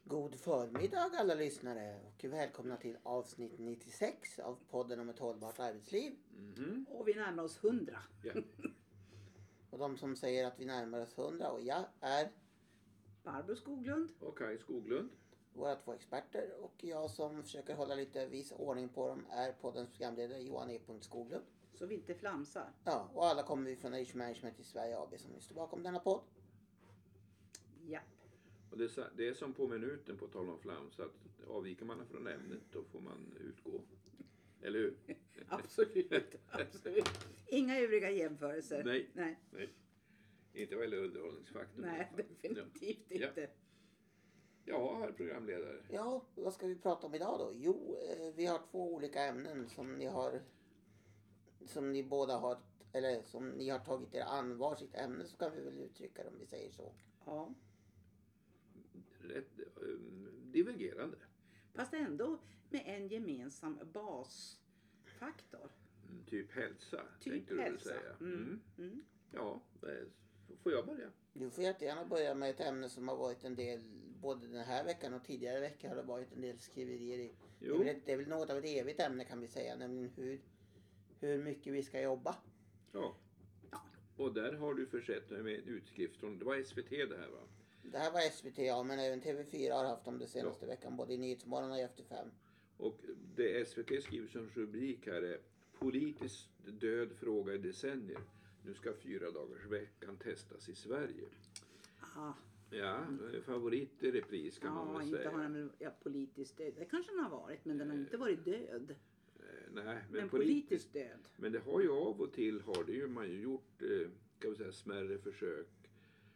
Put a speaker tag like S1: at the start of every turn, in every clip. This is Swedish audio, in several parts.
S1: God förmiddag alla lyssnare och välkomna till avsnitt 96 av podden om ett hållbart arbetsliv.
S2: Och vi närmar oss 100.
S3: Ja.
S1: Och de som säger att vi närmar oss 100 och jag är
S2: Barbro Skoglund.
S3: Och Kaj Skoglund.
S1: våra två experter och jag som försöker hålla lite viss ordning på dem är poddens programledare Johan E. Skoglund.
S2: Så vi inte flamsar.
S1: Ja, och alla kommer vi från Age Management i Sverige AB som står bakom denna podd.
S2: Ja.
S3: Och det är som på minuten på tal om flams, att avviker man från ämnet då får man utgå. Eller hur?
S2: Absolut. Absolut. Inga övriga jämförelser.
S3: Nej. Inte vad gäller underhållningsfaktorn.
S2: Nej, definitivt inte.
S3: Ja, herr programledare.
S1: Ja, vad ska vi prata om idag då? Jo, vi har två olika ämnen som ni båda har, eller som ni har tagit er an varsitt ämne, så kan vi väl uttrycka det om vi säger så.
S2: Ja.
S3: Rätt divergerande.
S2: Fast ändå med en gemensam basfaktor.
S3: Typ hälsa,
S2: Typ
S3: tänkte du väl
S2: hälsa.
S3: säga.
S2: Mm.
S3: Ja, får jag börja?
S1: Du får jättegärna börja med ett ämne som har varit en del, både den här veckan och tidigare veckor har det varit en del skriverier i.
S3: Jo.
S1: Det är väl något av ett evigt ämne kan vi säga, nämligen hur mycket vi ska jobba.
S3: Ja. Och där har du försett mig med en utskrift från, det var SVT det här va?
S1: Det här var SVT, ja, men även TV4 har haft om det senaste veckan, både i Nyhetsmorgon och i Efter 5.
S3: Och det SVT skriver som rubrik här är politiskt död fråga i decennier. Nu ska 4-dagarsveckan testas i Sverige.
S2: Ah.
S3: Ja, favorit i repris kan man väl
S2: Inte
S3: säga.
S2: har den väl politiskt död. Det kanske den har varit, men den har inte varit död.
S3: Nej,
S2: Men politiskt död.
S3: Men det har ju av och till man ju gjort kan vi säga, smärre försök.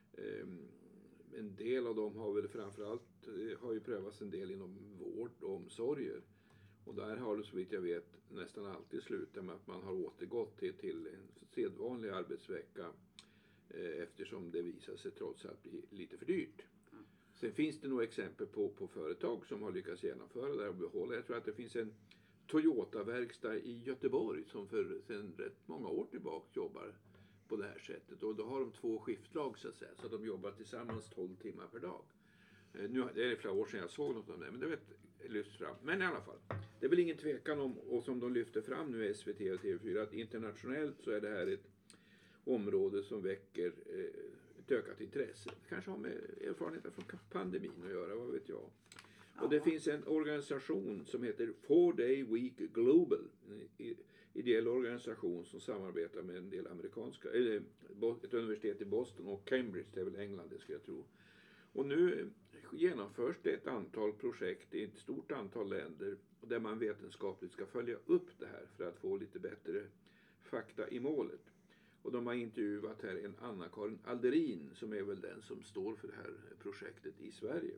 S3: En del av dem har väl framförallt har ju prövats en del inom vård och omsorger. Och där har det så vitt jag vet nästan alltid slutat med att man har återgått till en sedvanlig arbetsvecka eftersom det visar sig trots allt bli lite för dyrt. Sen finns det nog exempel på företag som har lyckats genomföra det och behålla. Jag tror att det finns en Toyota-verkstad i Göteborg som sedan rätt många år tillbaka jobbar på det här sättet. Och då har de 2 skiftlag så att säga. Så de jobbar tillsammans 12 timmar per dag. Nu, det är flera år sedan jag såg något om det, men det lyfts fram. Men i alla fall, det är väl ingen tvekan om, och som de lyfter fram nu i SVT och TV4, att internationellt så är det här ett område som väcker ett ökat intresse. Det kanske har med erfarenheter från pandemin att göra, vad vet jag. Och det finns en organisation som heter 4-Day Week Global. En ideell organisation som samarbetar med en del amerikanska, eller ett universitet i Boston och Cambridge, det är väl England det ska jag tro. Och nu genomförs det ett antal projekt i ett stort antal länder där man vetenskapligt ska följa upp det här för att få lite bättre fakta i målet. Och de har intervjuat här en Anna-Karin Alderin som är väl den som står för det här projektet i Sverige.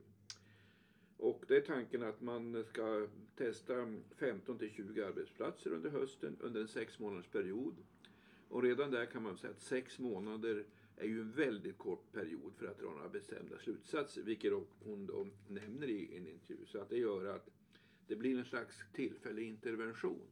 S3: Och det är tanken att man ska testa 15-20 arbetsplatser under hösten under en 6 månaders period. Och redan där kan man säga att 6 månader är ju en väldigt kort period för att dra några bestämda slutsatser, vilket hon då nämner i en intervju. Så att det gör att det blir en slags tillfällig intervention.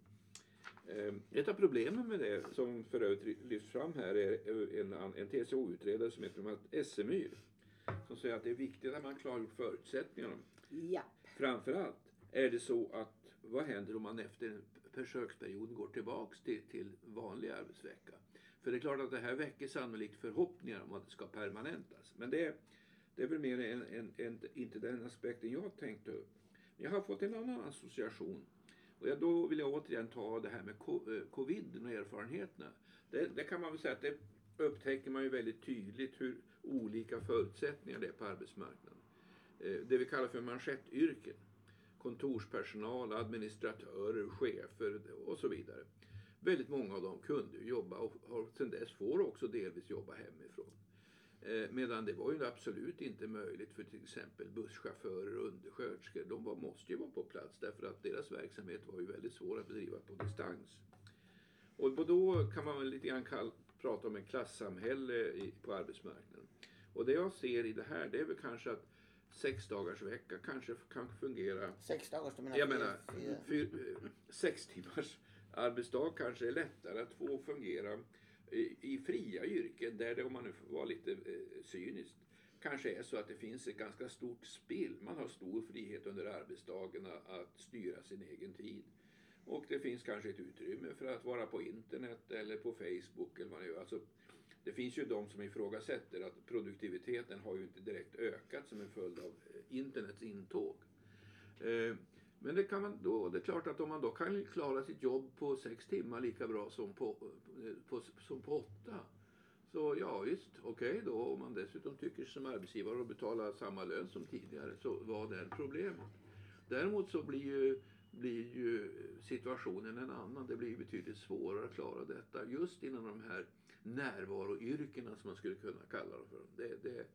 S3: Ett av problemen med det som för övrigt lyfts fram här är en TCO-utredare som heter Essemyr, som säger att det är viktigt att man klargör förutsättningarna.
S2: Ja.
S3: Framförallt är det så att vad händer om man efter försöksperioden går tillbaks till vanlig arbetsvecka? För det är klart att det här väcker sannolikt förhoppningar om att det ska permanentas. Men det är väl mer inte den aspekten jag tänkte upp. Jag har fått en annan association. Och då vill jag återigen ta det här med covid och erfarenheterna. Det kan man väl säga att det upptäcker man ju väldigt tydligt hur olika förutsättningar det är på arbetsmarknaden. Det vi kallar för manschettyrken. Kontorspersonal, administratörer, chefer och så vidare. Väldigt många av dem kunde ju jobba och har sedan dess får också delvis jobba hemifrån. Medan det var ju absolut inte möjligt för till exempel busschaufförer och undersköterskor. De måste ju vara på plats därför att deras verksamhet var ju väldigt svår att bedriva på distans. Och då kan man väl lite grann prata om en klassamhälle på arbetsmarknaden. Och det jag ser i det här, det är väl kanske att 6 dagars vecka kanske kan fungera.
S1: 6 dagars, du menar?
S3: Jag menar 6 timmars arbetsdag kanske är lättare att få fungera i fria yrken där det, om man nu får vara lite cynisk, kanske är så att det finns ett ganska stort spill. Man har stor frihet under arbetsdagen att styra sin egen tid. Och det finns kanske ett utrymme för att vara på internet eller på Facebook eller vad det är. Alltså, det finns ju de som ifrågasätter att produktiviteten har ju inte direkt ökat som en följd av internets intåg. Men det är klart att om man då kan klara sitt jobb på 6 timmar lika bra som på 8. Så ja visst, okej då. Om man dessutom tycker som arbetsgivare att betala samma lön som tidigare, så var det problemet. Däremot så blir ju situationen en annan. Det blir betydligt svårare att klara detta just inom de här närvaroyrkena som man skulle kunna kalla dem för.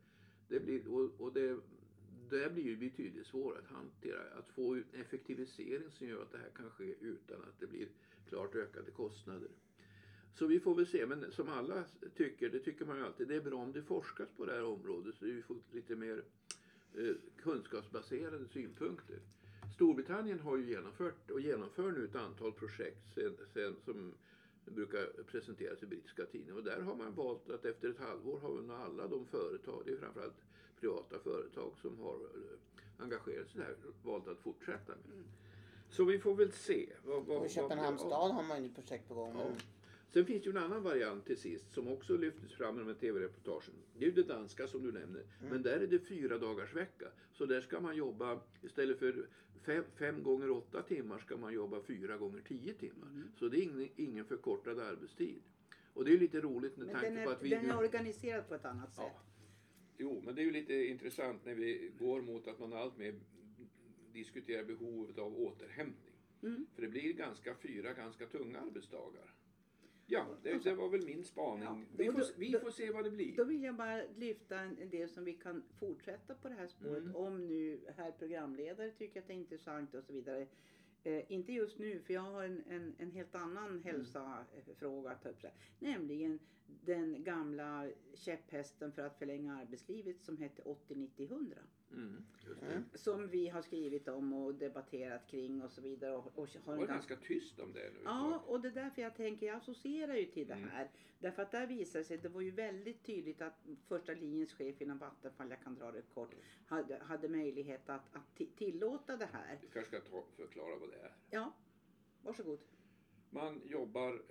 S3: Det blir ju betydligt svårare att hantera. Att få en effektivisering som gör att det här kan ske utan att det blir klart ökade kostnader. Så vi får väl se, men som alla tycker, det tycker man ju alltid, det är bra om det forskas på det här området så vi får lite mer kunskapsbaserade synpunkter. Storbritannien har ju genomfört och genomför nu ett antal projekt som brukar presenteras i brittiska tidningar. Och där har man valt att efter ett halvår har alla de företag, det är framförallt privata företag som har engagerat sig där, valt att fortsätta med. Så vi får väl se.
S1: Och i Köpenhamns stad har man ju projekt på gång.
S3: Ja. Sen finns ju en annan variant till sist som också lyftes fram med tv-reportagen. Det är ju det danska som du nämner. Men där är det 4 dagars vecka. Så där ska man jobba, istället för 5 gånger 8 timmar ska man jobba 4 gånger 10 timmar. Så det är ingen förkortad arbetstid. Och det är lite roligt med tanke på att
S2: den är organiserad på ett annat sätt.
S3: Ja. Jo, men det är ju lite intressant när vi går mot att man alltmer diskuterar behovet av återhämtning. För det blir 4 ganska tunga arbetsdagar. Ja, det var väl min spaning. Ja, vi får se vad det blir.
S2: Då vill jag bara lyfta en del som vi kan fortsätta på det här spåret. Om nu här programledare tycker att det är intressant och så vidare. Inte just nu, för jag har en helt annan hälsofråga att ta upp. Nämligen den gamla käpphästen för att förlänga arbetslivet som hette 80-90-100. Som vi har skrivit om och debatterat kring och så vidare. Och har
S3: det var ganska tyst om det nu.
S2: Ja, och det är därför jag associerar ju till det här. Därför att där visade sig, det var ju väldigt tydligt att första linjens chef inom Vattenfall, jag kan dra det kort, hade möjlighet att tillåta det här.
S3: Du kanske ska förklara vad det är.
S2: Ja, varsågod.
S3: Man jobbar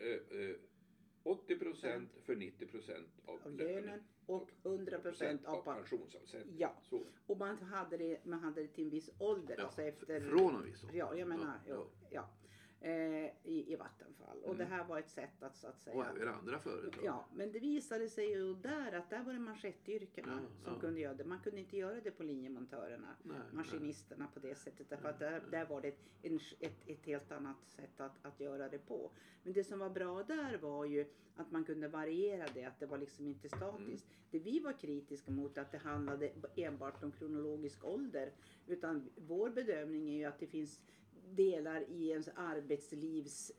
S3: 80% för 90% av lönen.
S2: Och 100% av
S3: pensionsavsättning.
S2: Ja, så. Och man hade det till en viss ålder.
S3: Ja,
S2: alltså efter,
S3: från en viss ålder.
S2: Ja, jag menar, i Vattenfall. Och det här var ett sätt att så att säga.
S3: Och även andra företag.
S2: Ja, men det visade sig ju där var det manschettyrkena som kunde göra det. Man kunde inte göra det på linjemontörerna, maskinisterna på det sättet. Därför att där var det ett helt annat sätt att göra det på. Men det som var bra där var ju att man kunde variera det, att det var liksom inte statiskt. Det vi var kritiska mot att det handlade enbart om kronologisk ålder. Utan vår bedömning är ju att det finns delar i ens arbetslivs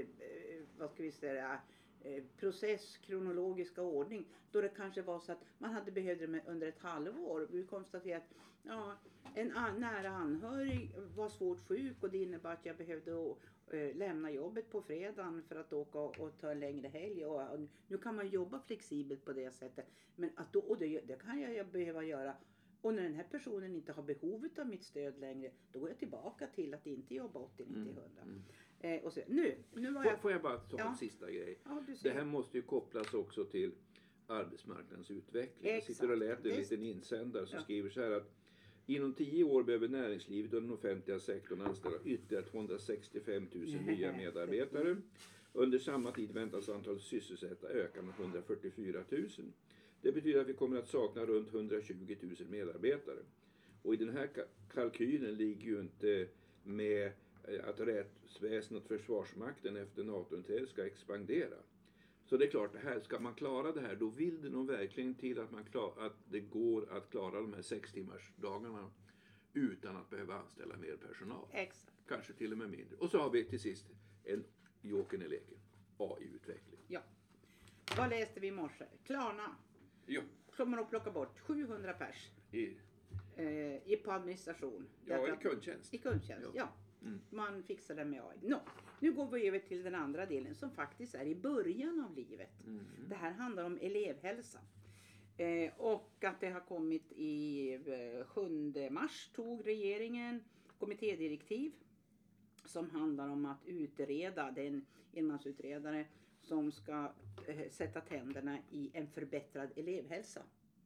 S2: process, kronologiska ordning, då det kanske var så att man hade behövt det under ett halvår. Vi konstaterade att en nära anhörig var svårt sjuk och det innebar att jag behövde lämna jobbet på fredagen för att åka och ta en längre helg. Och nu kan man jobba flexibelt på det sättet, men att det kan jag behöva göra. Och när den här personen inte har behovet av mitt stöd längre, då går jag tillbaka till att inte jobba 80-90-100. Och så, nu var jag...
S3: Får jag bara ta en sista grej?
S2: Ja,
S3: det här måste ju kopplas också till arbetsmarknadens utveckling. Jag sitter och läser en liten insändare som skriver så här att inom 10 år behöver näringslivet och den offentliga sektorn anställa ytterligare 265 000 nya medarbetare. Under samma tid väntas antalet sysselsatta öka med 144 000. Det betyder att vi kommer att sakna runt 120 000 medarbetare. Och i den här kalkylen ligger ju inte med att rättsväsendet och försvarsmakten efter NATO-inträdet ska expandera. Så det är klart, ska man klara det här, då vill det nog verkligen till att det går att klara de här 6 timmars dagarna utan att behöva anställa mer personal.
S2: Exakt.
S3: Kanske till och med mindre. Och så har vi till sist en joken i leken, AI-utveckling.
S2: Ja. Vad läste vi i morse? Klarna.
S3: Ja.
S2: Kommer att plocka bort 700 pers på administration.
S3: Ja, i kundtjänst.
S2: I kundtjänst, ja. Man fixar det med AI. Nu går vi över till den andra delen som faktiskt är i början av livet. Det här handlar om elevhälsa. Och att det har kommit i 7 mars tog regeringen kommittédirektiv som handlar om att utreda den enmansutredare som ska sätta tänderna i en förbättrad elevhälsa.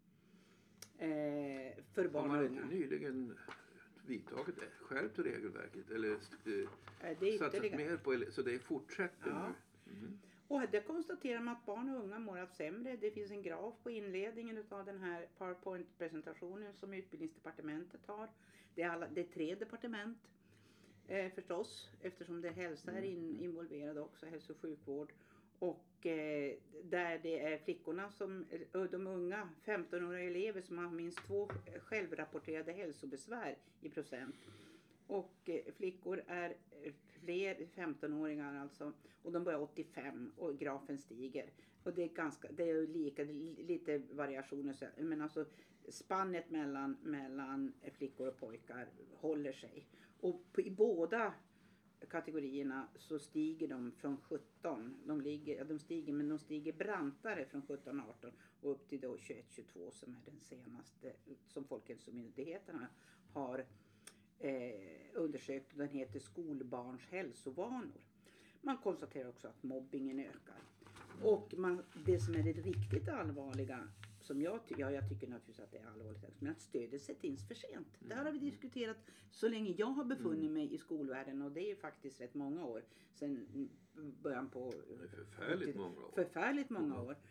S2: För barn och
S3: Har man
S2: unga.
S3: inte nyligen vidtagit det? Skärpt regelverket? Eller
S2: Det är
S3: satsat
S2: ytterligare.
S3: mer på så det fortsätter
S2: Ja.
S3: nu? Mm.
S2: Och det konstaterar man att barn och unga mår allt sämre. Det finns en graf på inledningen av den här PowerPoint-presentationen som Utbildningsdepartementet har. Det är 3 departement förstås, eftersom det hälsa är involverad också, hälso- och sjukvård. Och där det är flickorna de unga 15-åriga elever som har minst 2 självrapporterade hälsobesvär i procent. Och flickor är fler 15-åringar alltså, och de börjar 85 och grafen stiger. Och det är lika lite variationer, men alltså spannet mellan flickor och pojkar håller sig. Och i båda kategorierna så stiger de från 17. De stiger brantare från 17-18 och upp till då 21-22 som är den senaste som Folkhälsomyndigheterna har undersökt. Den heter Skolbarns hälsovanor. Man konstaterar också att mobbingen ökar. Och det som är det riktigt allvarliga, som jag tycker naturligtvis att det är allvarligt, men att stödet sätts in för sent. Det här har vi diskuterat så länge jag har befunnit mig i skolvärlden, och det är faktiskt rätt många år sedan början på...
S3: Det är förfärligt många år.
S2: Förfärligt många år.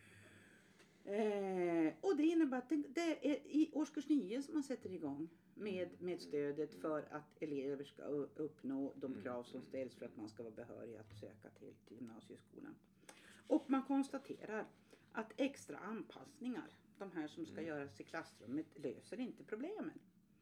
S2: Och det innebär att det är i årskurs 9 som man sätter igång med stödet för att elever ska uppnå de krav som ställs för att man ska vara behörig att söka till gymnasieskolan. Och man konstaterar att extra anpassningar, de här som ska göras i klassrummet, löser inte problemen.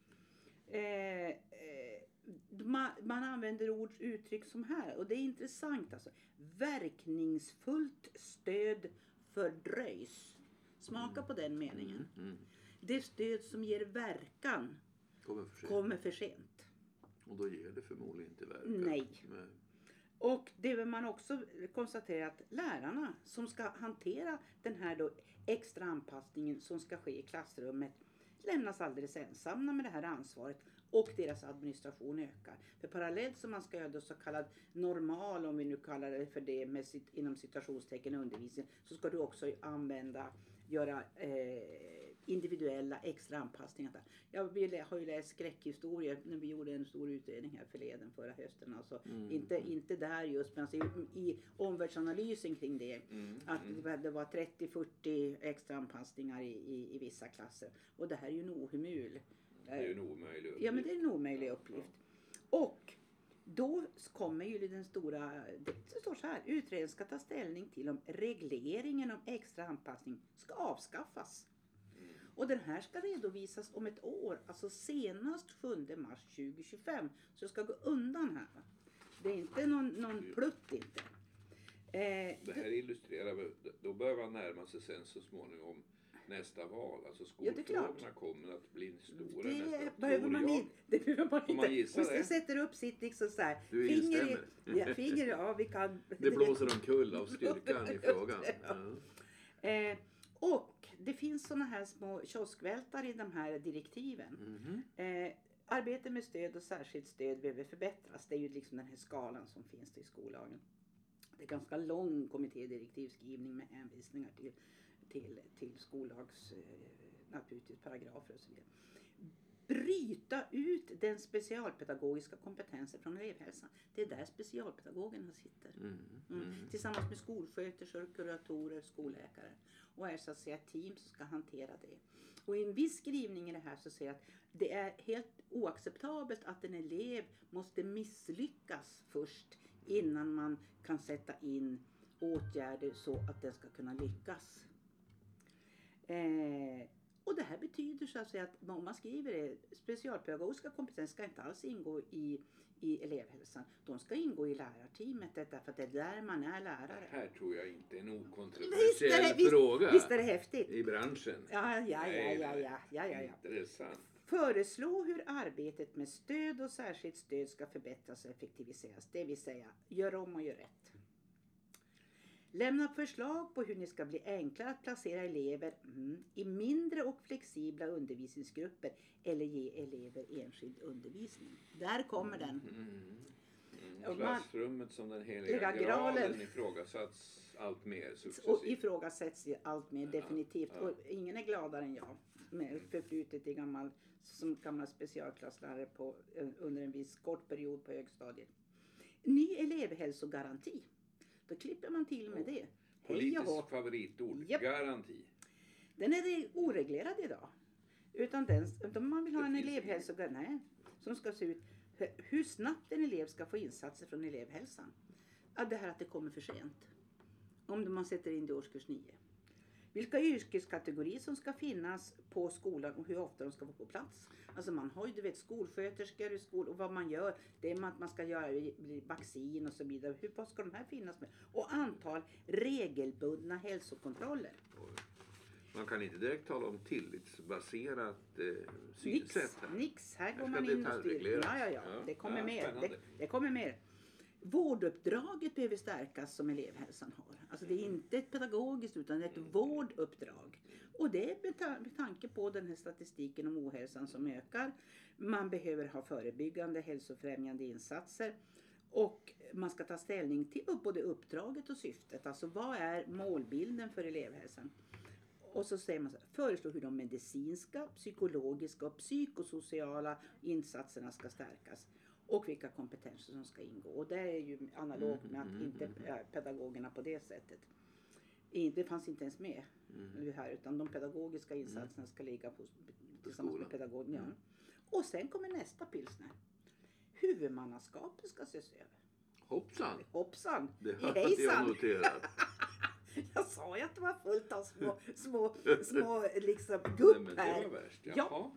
S2: Man använder uttryck som här, och det är intressant alltså. Verkningsfullt stöd fördröjs. Smaka på den meningen. Det stöd som ger verkan kommer för sent.
S3: Och då ger det förmodligen inte verkan.
S2: Nej. Och det vill man också konstatera att lärarna som ska hantera den här då extra anpassningen som ska ske i klassrummet lämnas alldeles ensamma med det här ansvaret, och deras administration ökar. För parallellt som man ska göra då så kallad normal, om vi nu kallar det för det med inom citationstecken undervisning, så ska du också göra individuella extra anpassningar. Jag har ju läst skräckhistorier när vi gjorde en stor utredning här förleden förra hösten. Alltså inte där just, men alltså i omvärldsanalysen kring det. Att det var 30-40 extra anpassningar i vissa klasser. Och det här är ju en ohemul.
S3: Det är ju en omöjlig uppgift.
S2: Ja, men det är en omöjlig uppgift. Och då kommer ju den stora, det står så här: utredningen ska ta ställning till om regleringen om extra anpassning ska avskaffas. Och den här ska redovisas om ett år, alltså senast 7 mars 2025. Så det ska gå undan här. Det är inte någon plutt inte.
S3: Det här illustrerar, då bör man närma sig sen så småningom nästa val. Alltså skolfrågorna kommer att bli stora
S2: det
S3: nästa
S2: behöver man inte. Det behöver man
S3: Får man
S2: inte.
S3: gissa
S2: Och
S3: det?
S2: sätter upp sitt liksom så här.
S3: Du instämmer.
S2: Finger, vi kan.
S3: Det blåser omkull av styrkan i frågan. Ja.
S2: Och det finns såna här små kioskvältar i de här direktiven. Arbete med stöd och särskilt stöd behöver förbättras. Det är ju liksom den här skalan som finns i skollagen. Det är ganska lång kommittédirektivskrivning med hänvisningar till skollags naturligtvis paragrafer och så vidare. Bryta ut den specialpedagogiska kompetensen från elevhälsan. Det är där specialpedagogerna sitter. Tillsammans med skolsköterskor, kuratorer, skolläkare. Och är så att säga team som ska hantera det. Och i en viss skrivning i det här så säger att det är helt oacceptabelt att en elev måste misslyckas först innan man kan sätta in åtgärder så att den ska kunna lyckas. Och det här betyder så att säga att om man skriver det, specialpedagogiska kompetens ska inte alls ingå i elevhälsan. De ska ingå i lärarteamet därför att det är där man är lärare.
S3: Det här tror jag inte är en okontroversiell fråga.
S2: Visst är det häftigt?
S3: I branschen.
S2: Ja.
S3: Intressant.
S2: Föreslå hur arbetet med stöd och särskilt stöd ska förbättras och effektiviseras. Det vill säga, gör om och gör rätt. Lämna förslag på hur ni ska bli enklare att placera elever i mindre och flexibla undervisningsgrupper eller ge elever enskild undervisning. Där kommer den.
S3: Klassrummet som den heliga gralen ifrågasatts allt mer successivt.
S2: Och ifrågasätts allt mer definitivt. Och ingen är gladare än jag med förflutet som gammal specialklasslärare under en viss kort period på högstadiet. Ny elevhälsogaranti. Då klipper man till med det.
S3: Politiskt favoritord. Yep. Garanti.
S2: Den är oreglerad idag. Utan man vill ha en elevhälsogaranti som ska se ut hur snabbt en elev ska få insatser från elevhälsan. Det här att det kommer för sent. Om man sätter in det i årskurs 9. Vilka yrkeskategorier som ska finnas på skolan och hur ofta de ska vara på plats. Alltså man har ju skolsköterskor i skolan och vad man gör. Det är att man ska göra vaccin och så vidare. Vad ska de här finnas med? Och antal regelbundna hälsokontroller.
S3: Man kan inte direkt tala om tillitsbaserat synsätt här.
S2: Nix. Här går man in och styr. Ja. Det kommer mer. Det kommer mer. Vårduppdraget behöver stärkas som elevhälsan har. Alltså det är inte ett pedagogiskt utan ett vårduppdrag. Och det är med tanke på den här statistiken om ohälsan som ökar. Man behöver ha förebyggande hälsofrämjande insatser. Och man ska ta ställning till både uppdraget och syftet. Alltså vad är målbilden för elevhälsan? Och så säger man så här, föreslå hur de medicinska, psykologiska och psykosociala insatserna ska stärkas. Och vilka kompetenser som ska ingå. Och det är ju analogt med att inte pedagogerna på det sättet. Det fanns inte ens med här, utan de pedagogiska insatserna ska ligga tillsammans med pedagogerna. Ja. Och sen kommer nästa pilsner. Huvudmannaskapet ska ses över. Hoppsan.
S3: Det har inte jag noterat.
S2: Jag sa ju att det var fullt av små liksom gupp här.
S3: Nej, men det var värst. Ja.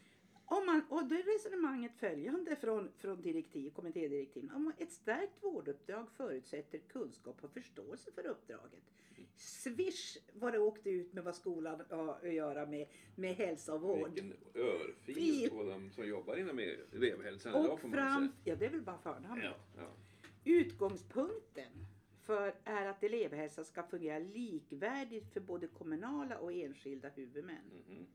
S2: Och det är resonemanget följande från kommittédirektiven. Om ett stärkt vårduppdrag förutsätter kunskap och förståelse för uppdraget. Swish vad det åkte ut med vad skolan har att göra med hälsa och vård.
S3: Vilken örfil på dem som jobbar inom elevhälsan idag får man säga.
S2: Ja, det är väl bara förnamnet.
S3: Ja.
S2: Utgångspunkten är att elevhälsan ska fungera likvärdigt för både kommunala och enskilda huvudmän.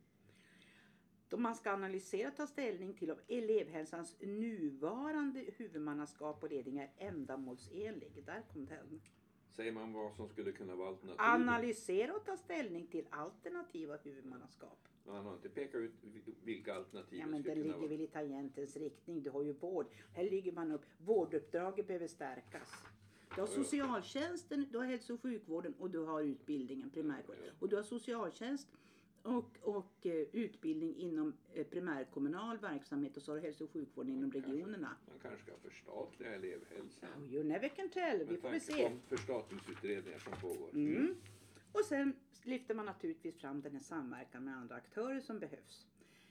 S2: Då man ska analysera och ta ställning till om elevhälsans nuvarande huvudmannaskap och ledning är ändamålsenlig. Där kom den.
S3: Säger man vad som skulle kunna vara alternativ?
S2: Analysera och ta ställning till alternativa huvudmannaskap.
S3: Man har inte pekat ut vilka alternativ
S2: det skulle kunna vara. Ja, men det ligger väl i tangentens riktning. Du har ju vård. Här ligger man upp. Vårduppdraget behöver stärkas. Du har socialtjänsten, du har hälso- och sjukvården och du har utbildningen, primärvården. Och du har socialtjänst och utbildning inom primärkommunal verksamhet och så har du hälso- och sjukvården inom regionerna.
S3: Man kanske ska förstatliga elevhälsan.
S2: You never can tell, vi får väl se.
S3: Med förstatlingsutredningar som pågår.
S2: Och sen lyfter man naturligtvis fram den här samverkan med andra aktörer som behövs.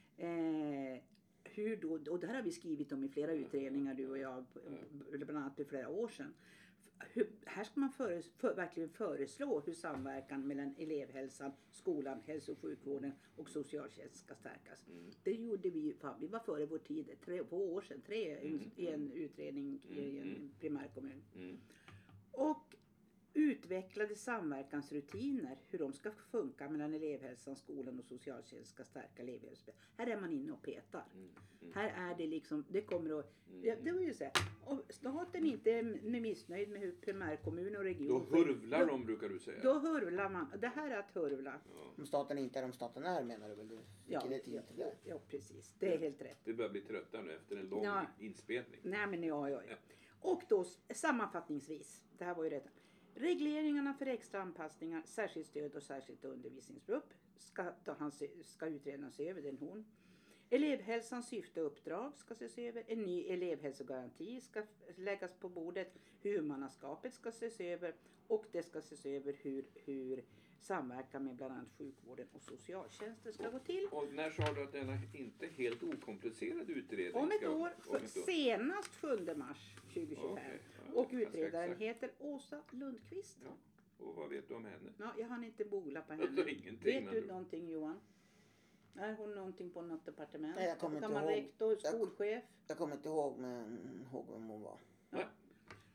S2: Hur då, och det här har vi skrivit om i flera utredningar du och jag, bland annat för flera år sedan. Här ska man verkligen föreslå hur samverkan mellan elevhälsan, skolan, hälso- och sjukvården och socialtjänst ska stärkas. Det gjorde vi var före vår tid, 2 år sedan, i en utredning i en primärkommun. Och utvecklade samverkansrutiner, hur de ska funka mellan elevhälsan, skolan och socialtjänst ska stärka elevhälsan. Här är man inne och petar. Här är det liksom, det kommer att, det vill ju säga, om staten inte är missnöjd med hur primärkommun och region.
S3: Då hurvlar de, brukar du säga.
S2: Då hurvlar man, det här är att hurvla.
S1: Ja. Om staten inte är om staten är, menar du väl?
S2: Ja, precis. Det är helt rätt.
S3: Vi börjar bli trötta nu efter en lång inspelning.
S2: Nej, men ja. Och då sammanfattningsvis, det här var ju rätt. Regleringarna för extra anpassningar, särskilt stöd och särskilt undervisningsgrupp ska utredaren se över, den hon. Elevhälsans syfte och uppdrag ska ses över. En ny elevhälsogaranti ska läggas på bordet. Huvudmannaskapet ska ses över. Och det ska ses över hur samverkan med bland annat sjukvården och socialtjänsten ska gå till.
S3: Och när sa du att denna inte helt okomplicerad utredning
S2: om ett år. Senast 7 mars 2025.
S3: Okay.
S2: Och utredaren heter Åsa Lundqvist.
S3: Ja. Och vad vet du om henne?
S2: Ja, jag hann inte googla på henne. Vet du någonting, Johan? Är hon någonting på något departement?
S1: Nej, jag kommer inte
S2: ihåg. Rektor, skolchef?
S1: Jag kommer inte ihåg vem hon var.
S2: Ja.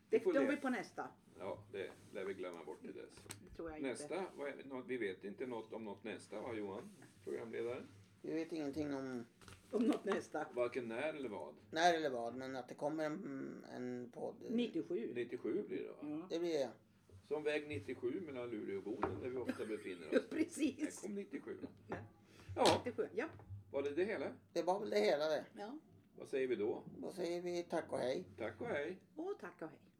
S2: Det
S3: får
S2: tror
S3: le-
S2: vi på nästa.
S3: Ja, det lär vi glömma bort till dess.
S2: Det tror jag inte.
S3: Nästa, vi vet inte något om något nästa, va Johan? Programledaren?
S1: Vi vet ingenting om
S2: Om något nästa.
S3: Varken när eller vad.
S1: när eller vad, men att det kommer en podd.
S2: 97.
S3: 97 blir det, va?
S2: Ja.
S1: Det blir det.
S3: Som väg 97 mellan Luleå och Boden där vi ofta befinner oss. Här
S2: Precis.
S3: kom 97.
S2: Ja.
S3: Ja,
S2: 97. Ja.
S3: var det hela?
S1: Det var väl det hela det.
S2: Ja.
S3: Vad säger vi då?
S1: Då säger vi tack och hej.
S3: Tack och hej.
S2: Och tack och hej.